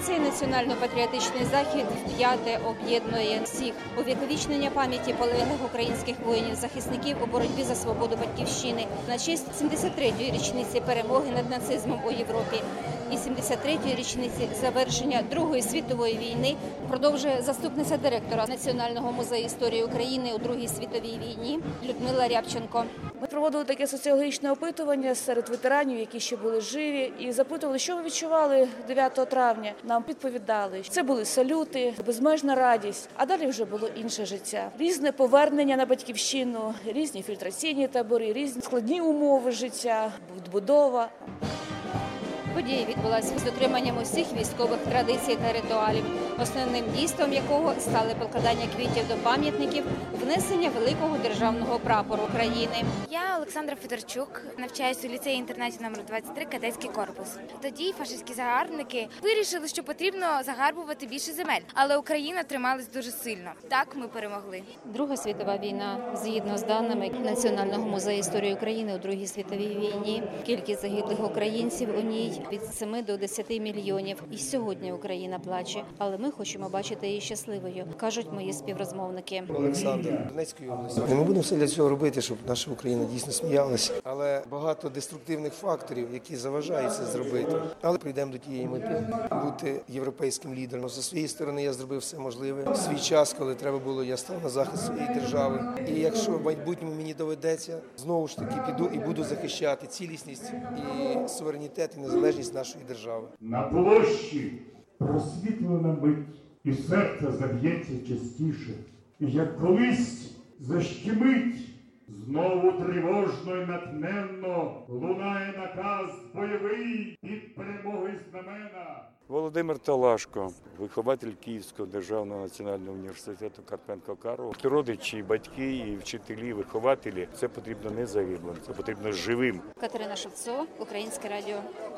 Цей національно-патріотичний захід вп'яте об'єднує всіх увіковічнення пам'яті полеглих українських воїнів-захисників у боротьбі за свободу Батьківщини на честь 73-ї річниці перемоги над нацизмом у Європі і 73-ї річниці завершення Другої світової війни, продовжує заступниця директора Національного музею історії України у Другій світовій війні Людмила Рябченко. Ми проводили таке соціологічне опитування серед ветеранів, які ще були живі, і запитували, що ви відчували 9 травня. Нам відповідали, що це були салюти, безмежна радість, а далі вже було інше життя. Різне повернення на Батьківщину, різні фільтраційні табори, різні складні умови життя, відбудова. Подія відбулася з дотриманням усіх військових традицій та ритуалів, основним дійством якого стали покладання квітів до пам'ятників, внесення великого державного прапору України. Я Олександра Федорчук, навчаюся у ліцеї-інтернаті номер 23 кадетський корпус. Тоді фашистські загарбники вирішили, що потрібно загарбувати більше земель, але Україна трималась дуже сильно. Так ми перемогли. Друга світова війна, згідно з даними Національного музею історії України у Другій світовій війні, кількість загиблих українців у ній від 7 до 10 мільйонів. І сьогодні Україна плаче, але ми хочемо бачити її щасливою, кажуть мої співрозмовники. Олександр, Донецької області. Ми будемо все для цього робити, щоб наша Україна дійсно сміялася. Але багато деструктивних факторів, які заважають це зробити. Але прийдемо до тієї мети бути європейським лідером. Зі своєї сторони я зробив все можливе. В свій час, коли треба було, я став на захист своєї держави. І якщо в майбутньому мені доведеться, знову ж таки піду і буду захищати цілісність і суверенітет і незалежність нашої держави. На площі просвітлена мить, і серце заб'ється частіше, і як колись защемить, знову тривожно й натхненно лунає наказ бойовий під перемоги знамена. Володимир Талашко, вихователь Київського державного національного університету Карпенко-Карого. Родичі, батьки, і вчителі, вихователі – це потрібно не загиблим, це потрібно живим. Катерина Шевцова, Українське радіо.